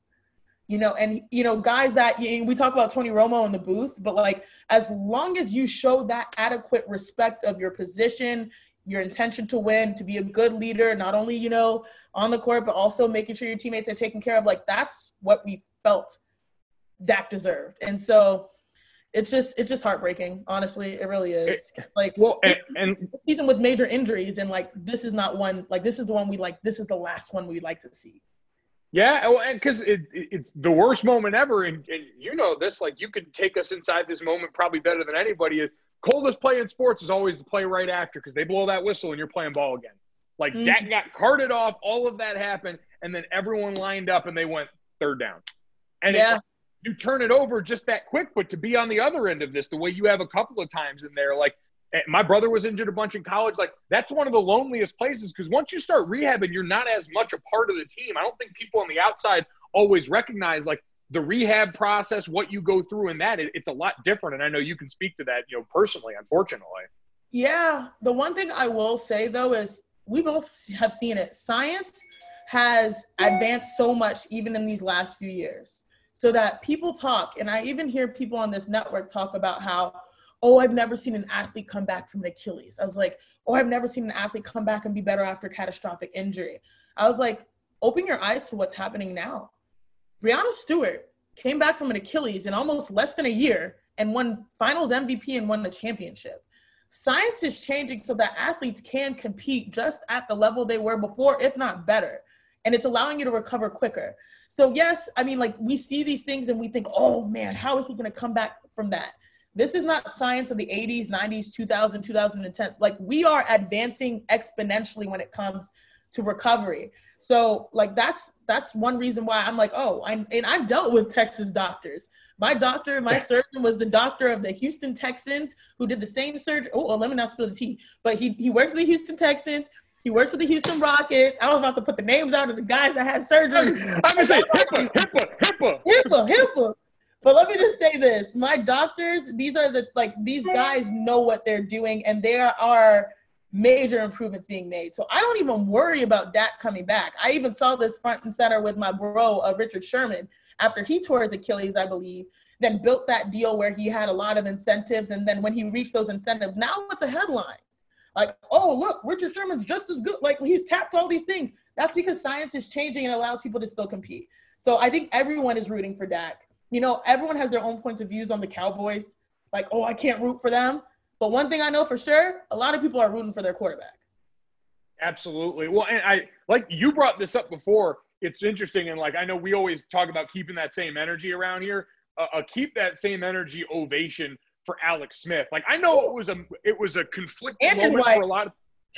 Speaker 3: Guys that, we talk about Tony Romo in the booth, but, like, as long as you show that adequate respect of your position, your intention to win, to be a good leader, not only, on the court, but also making sure your teammates are taken care of, like, that's what we felt Dak deserved. And so it's just heartbreaking. Honestly, it really is. Like, well, and season with major injuries, and, like, this is not one, like, this is the one this is the last one we'd like to see.
Speaker 2: Yeah, and because it's the worst moment ever, and this, like, you can take us inside this moment probably better than anybody. Is coldest play in sports is always the play right after, because they blow that whistle and you're playing ball again. Like, Dak got carted off, all of that happened, and then everyone lined up and they went third down. And you turn it over just that quick, but to be on the other end of this, the way you have a couple of times in there, like, my brother was injured a bunch in college. Like, that's one of the loneliest places, because once you start rehabbing, you're not as much a part of the team. I don't think people on the outside always recognize, like, the rehab process, what you go through in that. It's a lot different. And I know you can speak to that, personally, unfortunately.
Speaker 3: Yeah. The one thing I will say, though, is we both have seen it. Science has advanced so much even in these last few years, so that people talk, and I even hear people on this network talk about how, I've never seen an athlete come back from an Achilles. I was like, I've never seen an athlete come back and be better after catastrophic injury. I was like, open your eyes to what's happening now. Breanna Stewart came back from an Achilles in almost less than a year and won finals MVP and won the championship. Science is changing so that athletes can compete just at the level they were before, if not better. And it's allowing you to recover quicker. So yes, I mean, like, we see these things and we think, oh man, how is he going to come back from that? This is not science of the 80s, 90s, 2000, 2010. Like, we are advancing exponentially when it comes to recovery. So, like, that's one reason why I'm like, I've dealt with Texas doctors. My surgeon was the doctor of the Houston Texans, who did the same surgery. Let me not spill the tea. But he works for the Houston Texans. He works for the Houston Rockets. I was about to put the names out of the guys that had surgery.
Speaker 2: I'm going to say HIPAA.
Speaker 3: But let me just say this. My doctors, these guys know what they're doing, and there are major improvements being made. So I don't even worry about Dak coming back. I even saw this front and center with my bro, Richard Sherman, after he tore his Achilles, I believe, then built that deal where he had a lot of incentives. And then when he reached those incentives, now it's a headline. Like, look, Richard Sherman's just as good. Like, he's tapped all these things. That's because science is changing and allows people to still compete. So I think everyone is rooting for Dak. Everyone has their own points of views on the Cowboys. like, oh, I can't root for them. But one thing I know for sure, a lot of people are rooting for their quarterback.
Speaker 2: Absolutely. Well, and I like you brought this up before. It's interesting, and like I know we always talk about keeping that same energy around here. Keep that same energy ovation for Alex Smith. Like I know it was a conflicting moment for a lot of.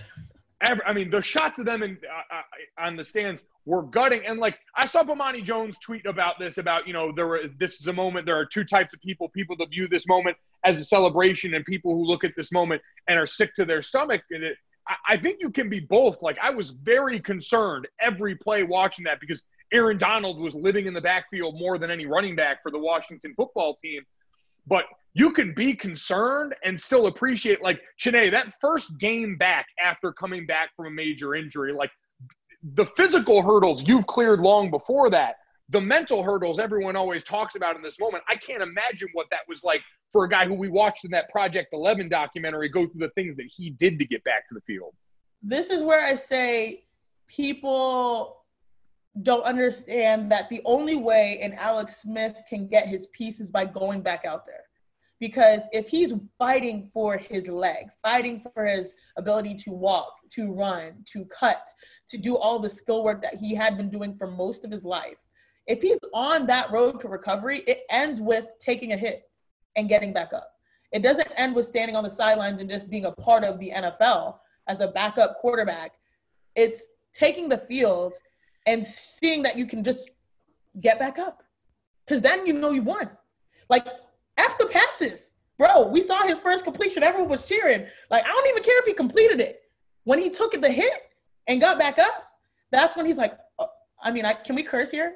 Speaker 2: I mean, the shots of them on the stands were gutting, and like I saw Bomani Jones tweet about this. About this is a moment. There are two types of people that view this moment as a celebration, and people who look at this moment and are sick to their stomach. And I think you can be both. Like I was very concerned every play watching that because Aaron Donald was living in the backfield more than any running back for the Washington football team. But you can be concerned and still appreciate, like, Chiney, that first game back after coming back from a major injury, like the physical hurdles you've cleared long before that, the mental hurdles everyone always talks about in this moment. I can't imagine what that was like for a guy who we watched in that Project 11 documentary go through the things that he did to get back to the field.
Speaker 3: This is where I say people don't understand that the only way an Alex Smith can get his piece is by going back out there. Because if he's fighting for his leg, fighting for his ability to walk, to run, to cut, to do all the skill work that he had been doing for most of his life, if he's on that road to recovery, it ends with taking a hit and getting back up. It doesn't end with standing on the sidelines and just being a part of the NFL as a backup quarterback. It's taking the field and seeing that you can just get back up. Because then you know you won. Like, after passes, bro, we saw his first completion. Everyone was cheering. Like, I don't even care if he completed it. When he took the hit and got back up, that's when he's like, oh, I mean, can we curse here?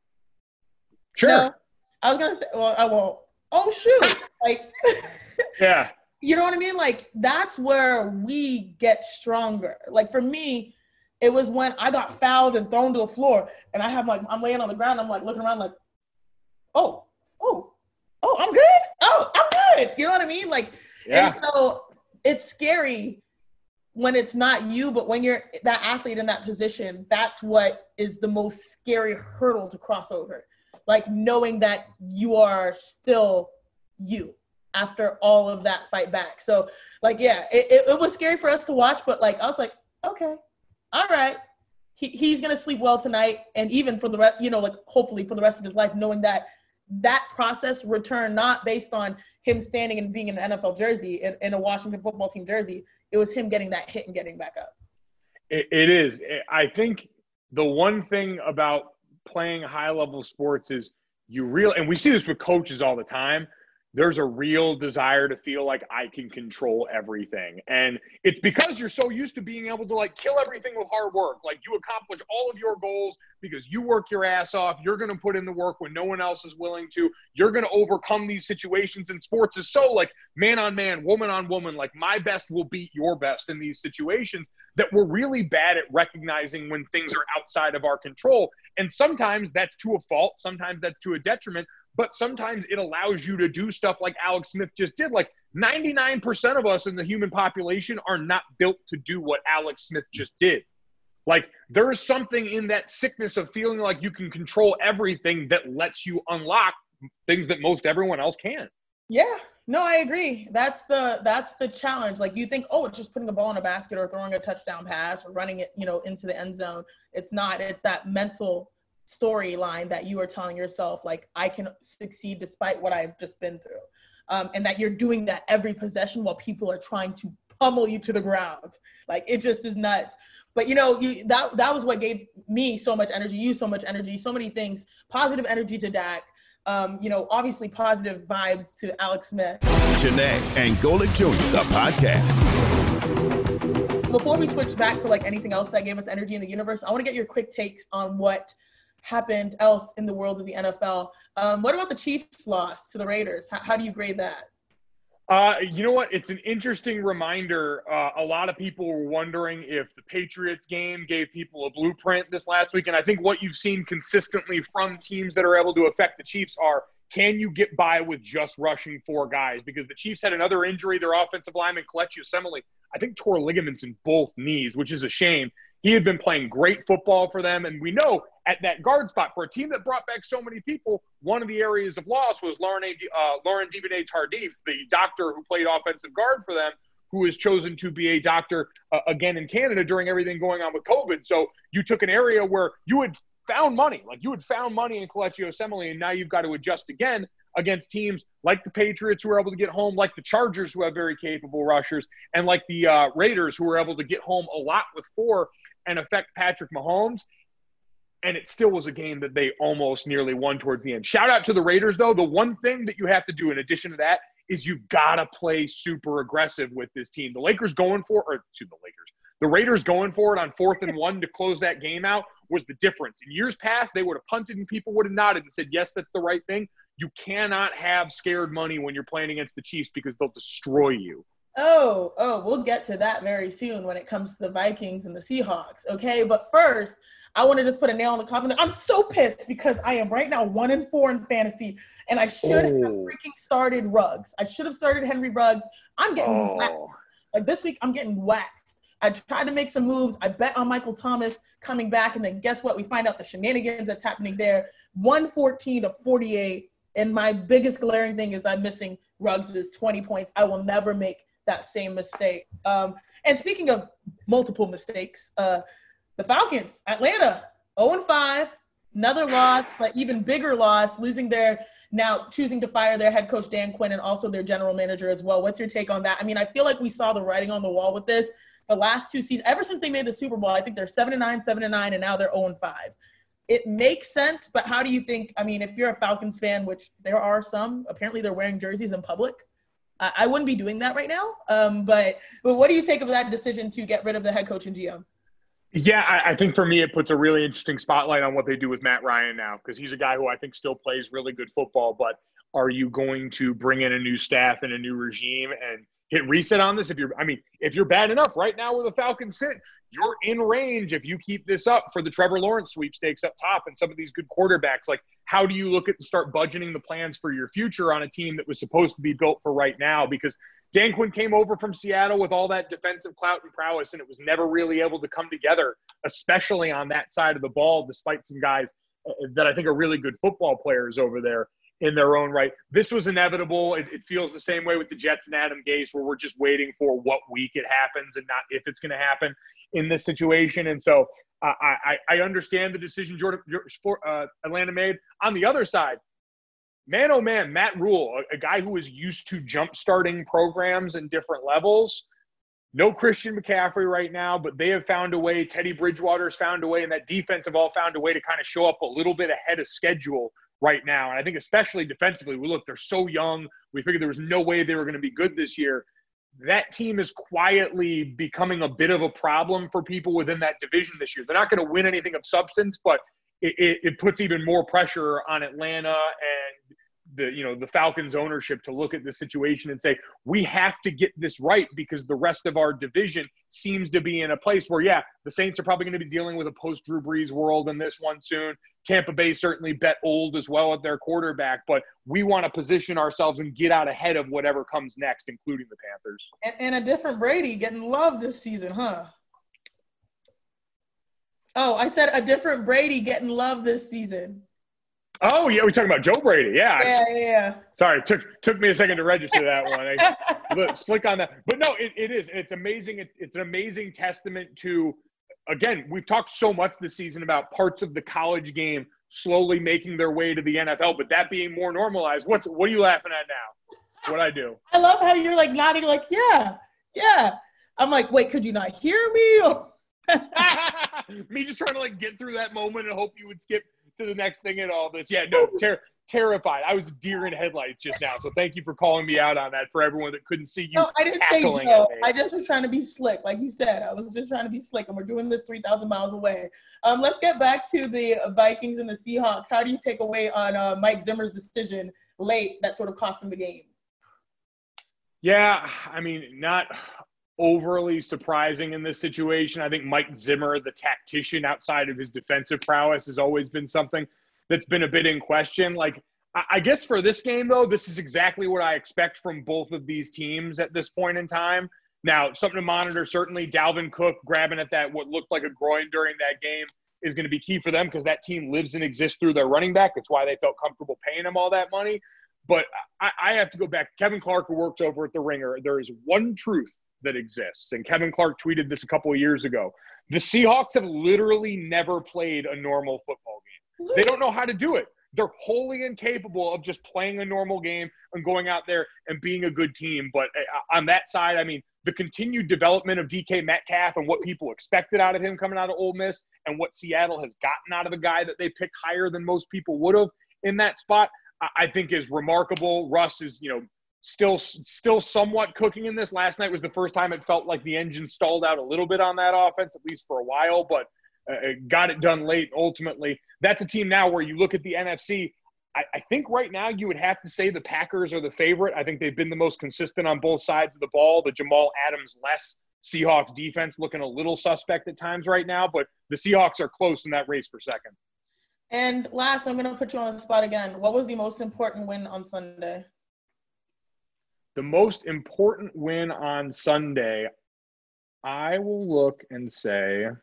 Speaker 2: Sure.
Speaker 3: No, I was going to say, well, I won't. Oh, shoot. Like,
Speaker 2: yeah.
Speaker 3: You know what I mean? Like, that's where we get stronger. Like, for me, it was when I got fouled and thrown to the floor, and I'm laying on the ground. I'm like looking around like, oh, I'm good. Oh, I'm good. You know what I mean? Like, yeah. And so it's scary when it's not you, but when you're that athlete in that position, that's what is the most scary hurdle to cross over. Like, knowing that you are still you after all of that fight back. So, like, yeah, it was scary for us to watch, but, like, I was like, okay, all right. He's going to sleep well tonight. And even for the rest, like, hopefully for the rest of his life, knowing that process returned not based on him standing and being in an NFL jersey, in a Washington football team jersey. It was him getting that hit and getting back up.
Speaker 2: It is. I think the one thing about playing high-level sports is and we see this with coaches all the time, there's a real desire to feel like I can control everything. And it's because you're so used to being able to, like, kill everything with hard work. Like, you accomplish all of your goals because you work your ass off. You're going to put in the work when no one else is willing to. You're going to overcome these situations. And sports is so, like, man on man, woman on woman, like, my best will beat your best in these situations, that we're really bad at recognizing when things are outside of our control. And sometimes that's to a fault. Sometimes that's to a detriment. But sometimes it allows you to do stuff like Alex Smith just did. Like, 99% of us in the human population are not built to do what Alex Smith just did. Like, there is something in that sickness of feeling like you can control everything that lets you unlock things that most everyone else can't.
Speaker 3: Yeah, no, I agree. That's the challenge. Like, you think, oh, it's just putting a ball in a basket or throwing a touchdown pass or running it, into the end zone. It's not. It's that mental storyline that you are telling yourself, like, I can succeed despite what I've just been through. And that you're doing that every possession while people are trying to pummel you to the ground. Like, it just is nuts. But, that was what gave me so much energy, you so much energy, so many things, positive energy to Dak. Obviously positive vibes to Alex Smith.
Speaker 1: Chiney and Golic Jr., the podcast.
Speaker 3: Before we switch back to, like, anything else that gave us energy in the universe, I want to get your quick takes on what happened else in the world of the NFL. What about the Chiefs' loss to the Raiders? How do you grade that?
Speaker 2: You know what? It's an interesting reminder. A lot of people were wondering if the Patriots game gave people a blueprint this last week. And I think what you've seen consistently from teams that are able to affect the Chiefs are, can you get by with just rushing 4 guys? Because the Chiefs had another injury. Their offensive lineman, Kelechi Osemele, I think, tore ligaments in both knees, which is a shame. He had been playing great football for them. And we know at that guard spot, for a team that brought back so many people, one of the areas of loss was Lauren Divinet-Tardif, the doctor who played offensive guard for them, who has chosen to be a doctor again in Canada during everything going on with COVID. So you took an area where you had found money. Like, you had found money in Kelechi Osemele, and now you've got to adjust again against teams like the Patriots, who are able to get home, like the Chargers, who have very capable rushers, and like the Raiders, who are able to get home a lot with 4 and affect Patrick Mahomes. And it still was a game that they almost nearly won towards the end. Shout out to the Raiders, though. The one thing that you have to do in addition to that is you've got to play super aggressive with this team. The Raiders going for it on 4th and 1 to close that game out was the difference. In years past, they would have punted and people would have nodded and said, yes, that's the right thing. You cannot have scared money when you're playing against the Chiefs because they'll destroy you.
Speaker 3: Oh, we'll get to that very soon when it comes to the Vikings and the Seahawks, okay? But first, I want to just put a nail in the coffin. I'm so pissed because I am right now 1-4 in fantasy, and I should have freaking started Ruggs. I should have started Henry Ruggs. I'm getting waxed. Like, this week, I'm getting waxed. I tried to make some moves. I bet on Michael Thomas coming back, and then guess what? We find out the shenanigans that's happening there. 114-48, and my biggest glaring thing is I'm missing Ruggs' 20 points. I will never make that same mistake. And speaking of multiple mistakes, the Falcons, Atlanta, 0-5, another loss, but even bigger loss, choosing to fire their head coach Dan Quinn and also their general manager as well. What's your take on that? I mean, I feel like we saw the writing on the wall with this. The last 2 seasons, ever since they made the Super Bowl, I think they're 7-9, and now they're 0-5. It makes sense, but how do you think, I mean, if you're a Falcons fan, which there are some, apparently they're wearing jerseys in public. I wouldn't be doing that right now. But what do you take of that decision to get rid of the head coach and GM?
Speaker 2: Yeah, I think for me, it puts a really interesting spotlight on what they do with Matt Ryan now, because he's a guy who I think still plays really good football. But are you going to bring in a new staff and a new regime and hit reset on this? If you're bad enough right now where the Falcons sit, you're in range if you keep this up for the Trevor Lawrence sweepstakes up top and some of these good quarterbacks. Like, how do you look at and start budgeting the plans for your future on a team that was supposed to be built for right now? Because Dan Quinn came over from Seattle with all that defensive clout and prowess, and it was never really able to come together, especially on that side of the ball, despite some guys that I think are really good football players over there in their own right. This was inevitable. It feels the same way with the Jets and Adam Gase, where we're just waiting for what week it happens and not if it's going to happen in this situation. And so I understand the decision Atlanta made. On the other side, man, oh man, Matt Rule, a guy who is used to jump-starting programs in different levels. No Christian McCaffrey right now, but they have found a way. Teddy Bridgewater's found a way, and that defense have all found a way to kind of show up a little bit ahead of schedule right now. And I think especially defensively, they're so young. We figured there was no way they were going to be good this year. That team is quietly becoming a bit of a problem for people within that division this year. They're not going to win anything of substance, but it puts even more pressure on Atlanta and the Falcons ownership to look at the situation and say, we have to get this right, because the rest of our division seems to be in a place where, yeah, the Saints are probably going to be dealing with a post-Drew Brees world in this one soon. Tampa Bay certainly bet old as well at their quarterback, but we want to position ourselves and get out ahead of whatever comes next, including the Panthers.
Speaker 3: And a different Brady getting love this season, huh? Oh, I said a different Brady getting love this season.
Speaker 2: Oh, yeah, we're talking about Joe Brady.
Speaker 3: Yeah.
Speaker 2: Sorry, took me a second to register that one. Slick on that. But no, it is. It's amazing. It's an amazing testament to, again, we've talked so much this season about parts of the college game slowly making their way to the NFL, but that being more normalized. What are you laughing at now? What'd I do?
Speaker 3: I love how you're like nodding like, yeah. I'm like, wait, could you not hear me?
Speaker 2: Me just trying to like get through that moment and hope you would skip to the next thing in all this. Yeah, no, terrified. I was a deer in headlights just now, so thank you for calling me out on that for everyone that couldn't see you.
Speaker 3: No, I didn't say Joe. I just was trying to be slick. Like you said, I was just trying to be slick, and we're doing this 3,000 miles away. Let's get back to the Vikings and the Seahawks. How do you take away on Mike Zimmer's decision late that sort of cost him the game?
Speaker 2: Yeah, I mean, not overly surprising in this situation. I think Mike Zimmer, the tactician outside of his defensive prowess, has always been something that's been a bit in question. Like, I guess for this game, though, this is exactly what I expect from both of these teams at this point in time. Now, something to monitor, certainly Dalvin Cook grabbing at that what looked like a groin during that game is going to be key for them because that team lives and exists through their running back. It's why they felt comfortable paying him all that money. But I have to go back. Kevin Clark, who works over at The Ringer, there is one truth that exists, and Kevin Clark tweeted this a couple of years ago. The Seahawks have literally never played a normal football game. They don't know how to do it. They're wholly incapable of just playing a normal game and going out there and being a good team. But on that side, I mean, the continued development of DK Metcalf and what people expected out of him coming out of Ole Miss and what Seattle has gotten out of a guy that they picked higher than most people would have in that spot, I think is remarkable. Russ is, still somewhat cooking in this. Last night was the first time it felt like the engine stalled out a little bit on that offense, at least for a while, but got it done late ultimately. That's a team now where you look at the NFC, I think right now you would have to say the Packers are the favorite. I think they've been the most consistent on both sides of the ball. The Jamal Adams-less Seahawks defense looking a little suspect at times right now, but the Seahawks are close in that race for second.
Speaker 3: And last, I'm going to put you on the spot again. What was the most important win on Sunday?
Speaker 2: The most important win on Sunday, I will look and say –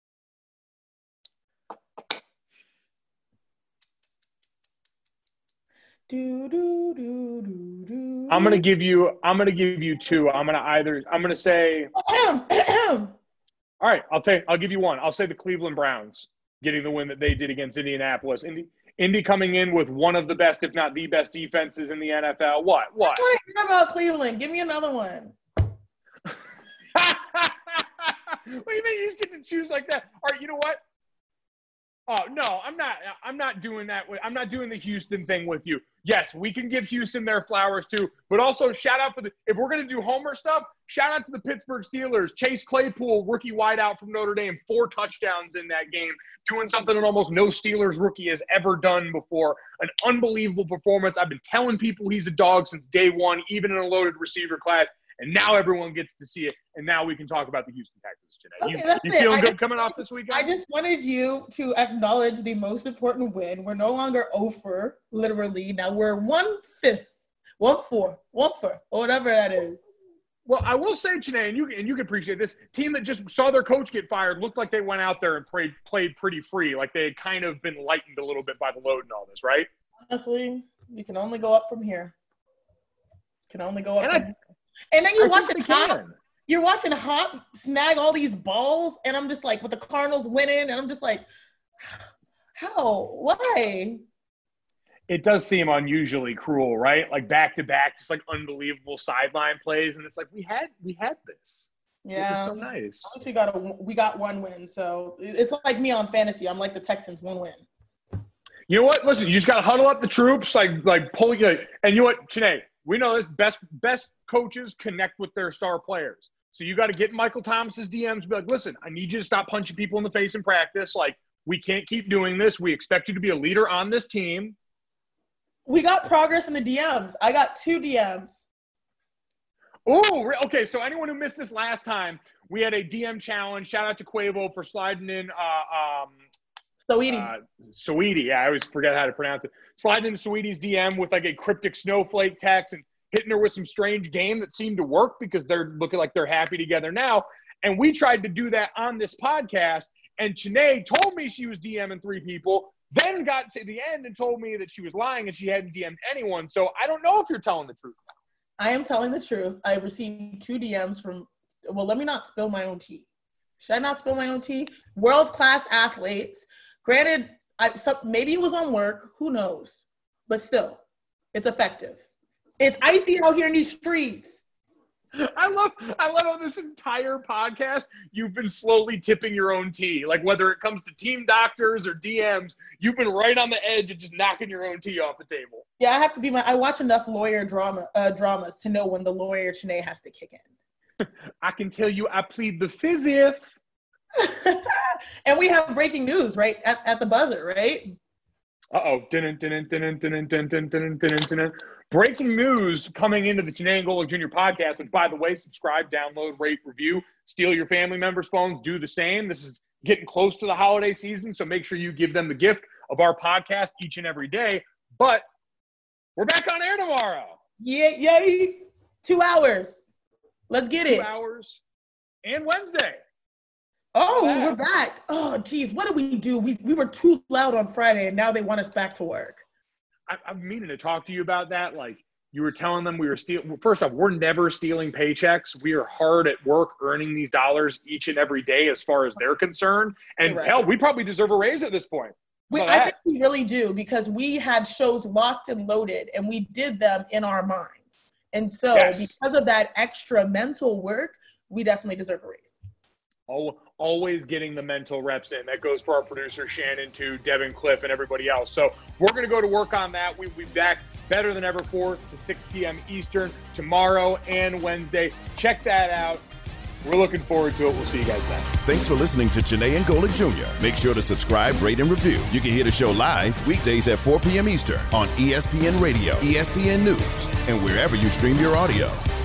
Speaker 2: I'm gonna give you two. I'm gonna say all right, I'll give you one. I'll say the Cleveland Browns getting the win that they did against Indianapolis. Indy coming in with one of the best, if not the best defenses in the NFL. What?
Speaker 3: I want to hear about Cleveland. Give me another one.
Speaker 2: What do you mean you just get to choose like that? All right, you know what? Oh, no, I'm not doing that. I'm not doing the Houston thing with you. Yes, we can give Houston their flowers too, but also shout out if we're going to do Homer stuff, shout out to the Pittsburgh Steelers. Chase Claypool, rookie wideout from Notre Dame, 4 touchdowns in that game, doing something that almost no Steelers rookie has ever done before. An unbelievable performance. I've been telling people he's a dog since day one, even in a loaded receiver class. And now everyone gets to see it. And now we can talk about the Houston Texans today.
Speaker 3: Okay,
Speaker 2: you feeling good coming off this weekend?
Speaker 3: I just wanted you to acknowledge the most important win. We're no longer 0-for, literally. Now we're 1/5, 1-4, or whatever that is.
Speaker 2: Well, I will say, Chiney, and you can appreciate this, team that just saw their coach get fired looked like they went out there and played pretty free, like they had kind of been lightened a little bit by the load and all this, right?
Speaker 3: Honestly, you can only go up from here. Can only go up from here. And then you're watching Hop snag all these balls, and I'm just like, with the Cardinals winning, and I'm just like, how? Why?
Speaker 2: It does seem unusually cruel, right? Like back-to-back, just like unbelievable sideline plays, and it's like we had this.
Speaker 3: Yeah,
Speaker 2: it was so nice.
Speaker 3: We got one win, so it's like me on fantasy. I'm like the Texans, 1 win.
Speaker 2: You know what? Listen, you just got to huddle up the troops, like pull you. And you know what, Chiney? We know this. Best coaches connect with their star players. So you got to get Michael Thomas's DMs. Be like, listen, I need you to stop punching people in the face in practice. Like, we can't keep doing this. We expect you to be a leader on this team.
Speaker 3: We got progress in the DMs. I got 2 DMs.
Speaker 2: Oh, okay. So anyone who missed this last time, we had a DM challenge. Shout out to Quavo for sliding in. Saweetie. Yeah, I always forget how to pronounce it. Sliding into Saweetie's DM with like a cryptic snowflake text and hitting her with some strange game that seemed to work because they're looking like they're happy together now. And we tried to do that on this podcast. And Chiney told me she was DMing 3 people, then got to the end and told me that she was lying and she hadn't DM'd anyone. So I don't know if you're telling the truth.
Speaker 3: I am telling the truth. I received 2 DMs from, well, let me not spill my own tea. Should I not spill my own tea? World-class athletes. Granted, maybe it was on work. Who knows? But still, it's effective. It's icy out here in these streets.
Speaker 2: I love how this entire podcast, you've been slowly tipping your own tea. Like whether it comes to team doctors or DMs, you've been right on the edge of just knocking your own tea off the table.
Speaker 3: Yeah, I have to be I watch enough lawyer dramas to know when the lawyer Chiney has to kick in.
Speaker 2: I can tell you I plead the fifth.
Speaker 3: And we have breaking news right at the buzzer, right?
Speaker 2: Uh-oh. Breaking news coming into the Chiney and Golic Jr. podcast, which, by the way, subscribe, download, rate, review, steal your family members' phones, do the same. This is getting close to the holiday season, so make sure you give them the gift of our podcast each and every day. But we're back on air tomorrow.
Speaker 3: Yeah, yay. 2 hours. Let's get
Speaker 2: 2
Speaker 3: it.
Speaker 2: hours and Wednesday.
Speaker 3: Oh, we're back. Oh, geez. What did we do? We were too loud on Friday, and now they want us back to work.
Speaker 2: I'm meaning to talk to you about that. Like, you were telling them we were stealing. First off, we're never stealing paychecks. We are hard at work earning these dollars each and every day as far as they're concerned. And
Speaker 3: Right.
Speaker 2: hell, we probably deserve a raise at this point.
Speaker 3: I think we really do, because we had shows locked and loaded, and we did them in our minds. And so because of that extra mental work, we definitely deserve a raise.
Speaker 2: Always getting the mental reps in. That goes for our producer, Shannon, too, Devin, Cliff, and everybody else. So we're going to go to work on that. We'll be back better than ever 4 to 6 p.m. Eastern tomorrow and Wednesday. Check that out. We're looking forward to it. We'll see you guys then.
Speaker 1: Thanks for listening to Janae and Golic Jr. Make sure to subscribe, rate, and review. You can hear the show live weekdays at 4 p.m. Eastern on ESPN Radio, ESPN News, and wherever you stream your audio.